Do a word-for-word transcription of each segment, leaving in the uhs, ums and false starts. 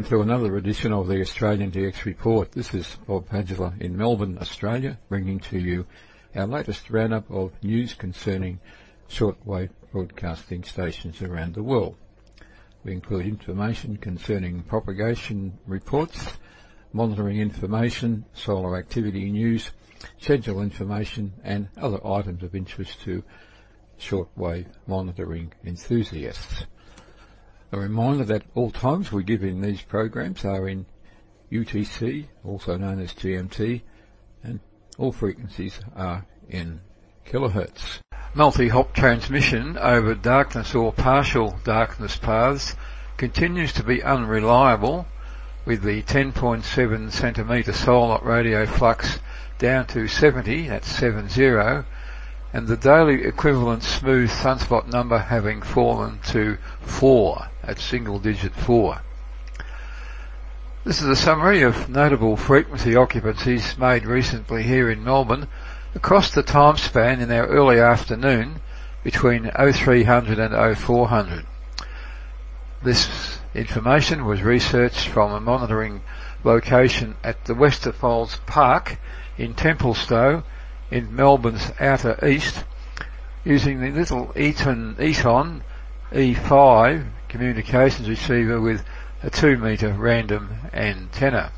to another edition of the Australian D X Report. This is Bob Padgela in Melbourne, Australia, bringing to you our latest roundup of news concerning shortwave broadcasting stations around the world. We include information concerning propagation reports, monitoring information, solar activity news, schedule information and other items of interest to shortwave monitoring enthusiasts. A reminder that all times we give in these programs are in U T C, also known as G M T, and all frequencies are in kilohertz. Multi-hop transmission over darkness or partial darkness paths continues to be unreliable, with the ten point seven centimetre solar radio flux down to seventy, that's seven zero, and the daily equivalent smooth sunspot number having fallen to four, at single digit four. This is a summary of notable frequency occupancies made recently here in Melbourne across the time span in our early afternoon between oh three hundred and oh four hundred. This information was researched from a monitoring location at the Westerfolds Park in Templestowe in Melbourne's outer east, using the little Eaton Eton E five communications receiver with a two metre random antenna.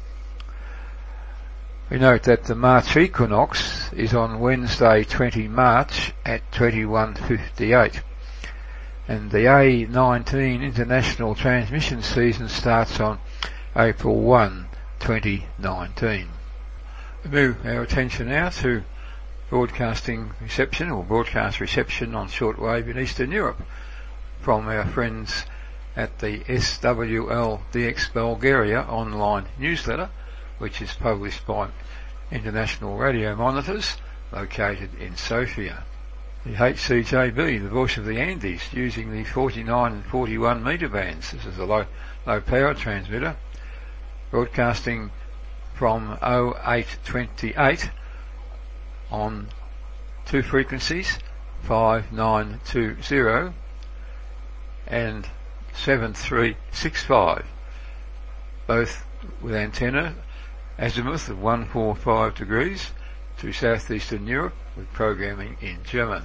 We note that the March equinox is on Wednesday the twentieth of March at twenty-one fifty-eight, and the A nineteen international transmission season starts on April first, twenty nineteen. We move our attention now to broadcasting reception or broadcast reception on shortwave in Eastern Europe from our friends at the S W L D X Bulgaria online newsletter, which is published by International Radio Monitors, located in Sofia. The H C J B, the Voice of the Andes, using the forty-nine and forty-one metre bands. This is a low, low power transmitter, broadcasting from oh eight twenty-eight on two frequencies, five nine two zero and seven three six five, both with antenna azimuth of one forty-five degrees to southeastern Europe, with programming in German.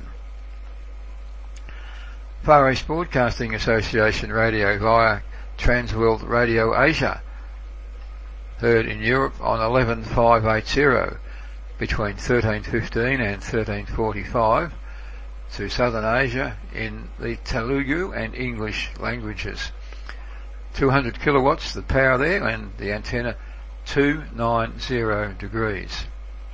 Far East Broadcasting Association radio via Transworld Radio Asia, heard in Europe on eleven five eighty between thirteen fifteen and thirteen forty-five, to Southern Asia in the Telugu and English languages. two hundred kilowatts the power there, and the antenna two ninety degrees.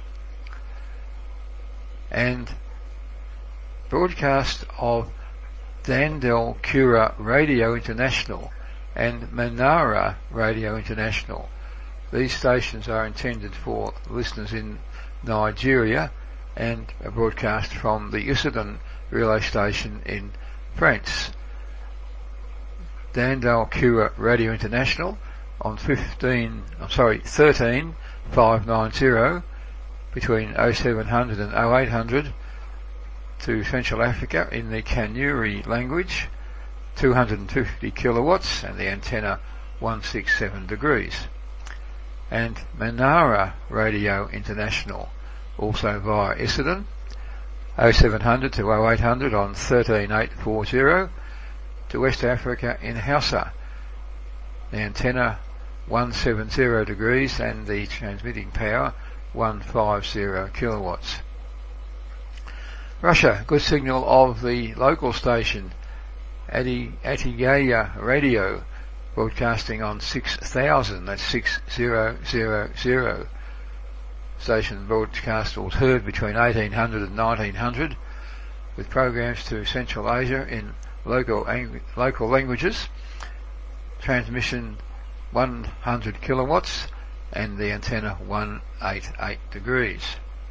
And broadcast of Dandel Kura Radio International and Manara Radio International. These stations are intended for listeners in Nigeria and a broadcast from the Usedom relay station in France. Dandel Kura Radio International on fifteen, I'm sorry, thirteen five ninety between oh seven hundred and oh eight hundred to Central Africa in the Kanuri language, two hundred fifty kilowatts and the antenna one sixty-seven degrees. And Manara Radio International, also via Essendon, oh seven hundred to oh eight hundred on thirteen eight forty to West Africa in Hausa. The antenna one seventy degrees and the transmitting power one fifty kilowatts. Russia, good signal of the local station Ati- Atigaya Radio, broadcasting on six thousand, that's six thousand. Station broadcast was heard between eighteen hundred and nineteen hundred, with programs to Central Asia in local ang- local languages. Transmission one hundred kilowatts and the antenna one eighty-eight degrees.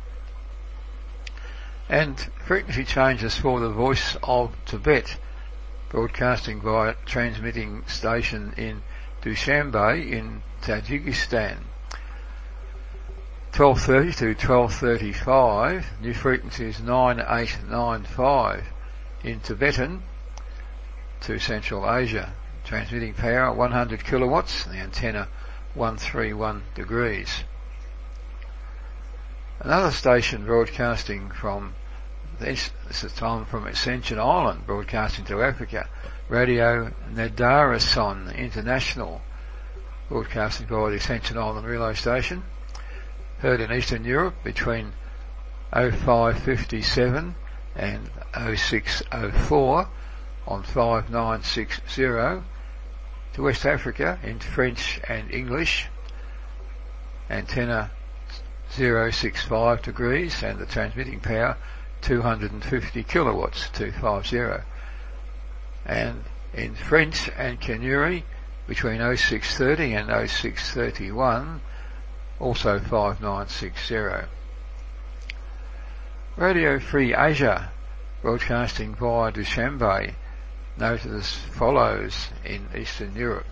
And frequency changes for the Voice of Tibet, broadcasting via transmitting station in Dushanbe in Tajikistan. twelve thirty to twelve thirty-five, new frequencies nine eight nine five in Tibetan to Central Asia, transmitting power one hundred kilowatts, and the antenna one thirty-one degrees. Another station broadcasting from this, this is time from Ascension Island, broadcasting to Africa, Radio Nadarason International, broadcasting via the Ascension Island relay station, heard in Eastern Europe between oh five fifty-seven and oh six oh four on five nine six zero, to West Africa in French and English, antenna zero six five degrees, and the transmitting power two hundred fifty kilowatts, two fifty, and in French and Kanuri between oh six thirty and oh six thirty-one, also five nine six zero. Radio Free Asia, broadcasting via Dushanbe, noted as follows in Eastern Europe: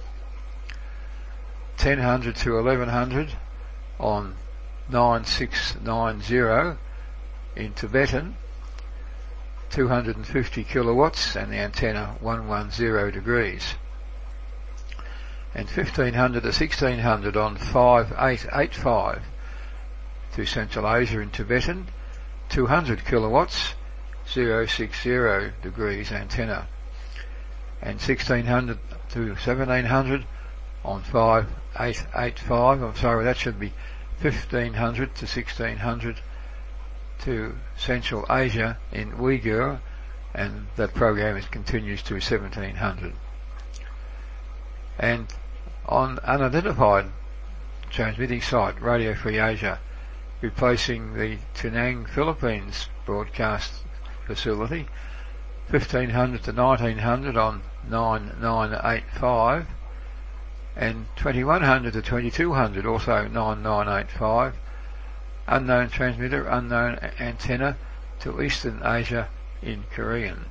ten hundred to eleven hundred on nine six nine zero in Tibetan, two hundred fifty kilowatts, and the antenna one ten degrees, and fifteen hundred to sixteen hundred on five eight eight five to Central Asia in Tibetan, two hundred kilowatts, zero six zero degrees antenna, and sixteen hundred to seventeen hundred on five eight eight five, I'm sorry, that should be fifteen hundred to sixteen hundred to Central Asia in Uyghur, and that program is continues to seventeen hundred. And on unidentified transmitting site, Radio Free Asia, replacing the Penang, Philippines broadcast facility, fifteen hundred to nineteen hundred on nine nine eight five, and twenty-one hundred to twenty-two hundred, also nine nine eight five, unknown transmitter, unknown antenna to Eastern Asia in Korean.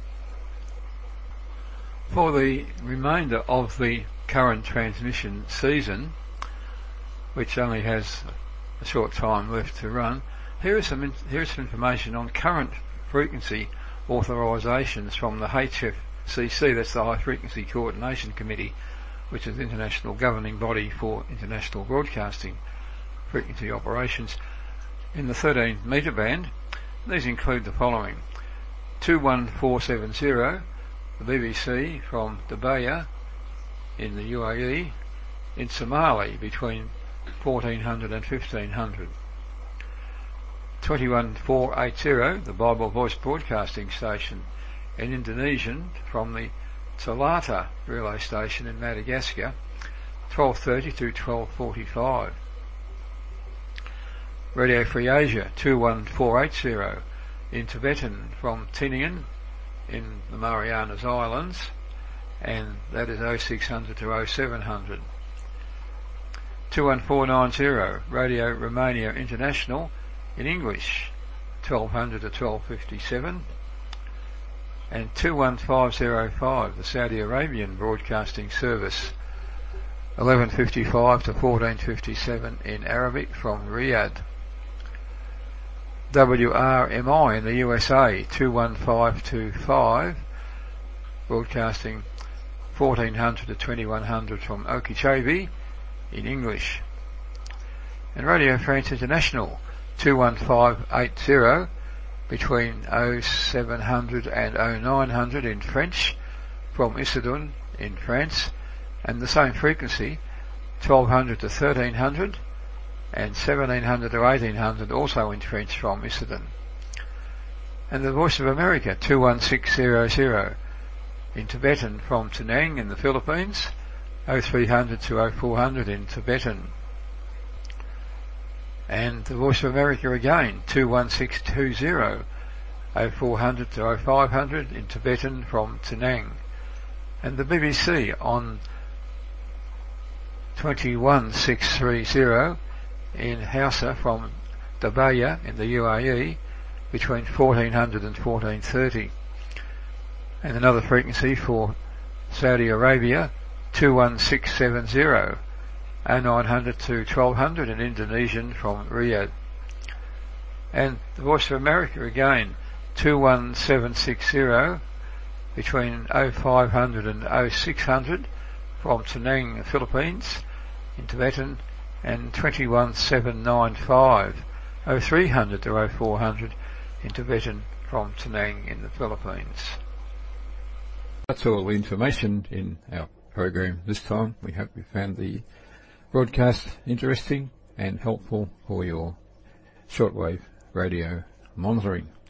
For the remainder of the current transmission season, which only has a short time left to run, here is some in, here is some information on current frequency authorisations from the H F C C, that's the High Frequency Coordination Committee, which is the international governing body for international broadcasting frequency operations, in the thirteen metre band. These include the following: two one four seven zero, the B B C from Dabaya in the U A E, in Somali between fourteen hundred and fifteen hundred. twenty-one four eighty, the Bible Voice Broadcasting Station in Indonesian from the Talata relay station in Madagascar, twelve thirty to twelve forty-five. Radio Free Asia two one four eight zero in Tibetan from Tinian in the Marianas Islands, and that is oh six hundred to oh seven hundred. two one four nine zero Radio Romania International in English, twelve hundred to twelve fifty-seven, and two one five zero five, the Saudi Arabian Broadcasting Service, eleven fifty-five to fourteen fifty-seven in Arabic from Riyadh. W R M I in the U S A, two one five two five, broadcasting fourteen hundred to twenty-one hundred from Okeechobee in English. And Radio France International, two one five eight zero, between oh seven hundred and oh nine hundred in French from Issoudun in France, and the same frequency, twelve hundred to thirteen hundred, and seventeen hundred to eighteen hundred also in French from Issoudun. And the Voice of America, two one six zero zero, in Tibetan from Penang in the Philippines, oh three hundred to oh four hundred in Tibetan. And the Voice of America again, two one six two zero, oh four hundred to oh five hundred in Tibetan from Penang. And the B B C on twenty-one six three zero in Hausa from Dabaya in the U A E between fourteen hundred and fourteen thirty. And another frequency for Saudi Arabia, two one six seven zero, oh nine hundred to twelve hundred in Indonesian from Riyadh. And the Voice of America again, two one seven six zero, between oh five hundred and oh six hundred from Penang, the Philippines, in Tibetan, and twenty-one seven nine five oh three hundred to oh four hundred in Tibetan from Penang in the Philippines. That's all the information in our program this time. We hope you found the broadcast interesting and helpful for your shortwave radio monitoring.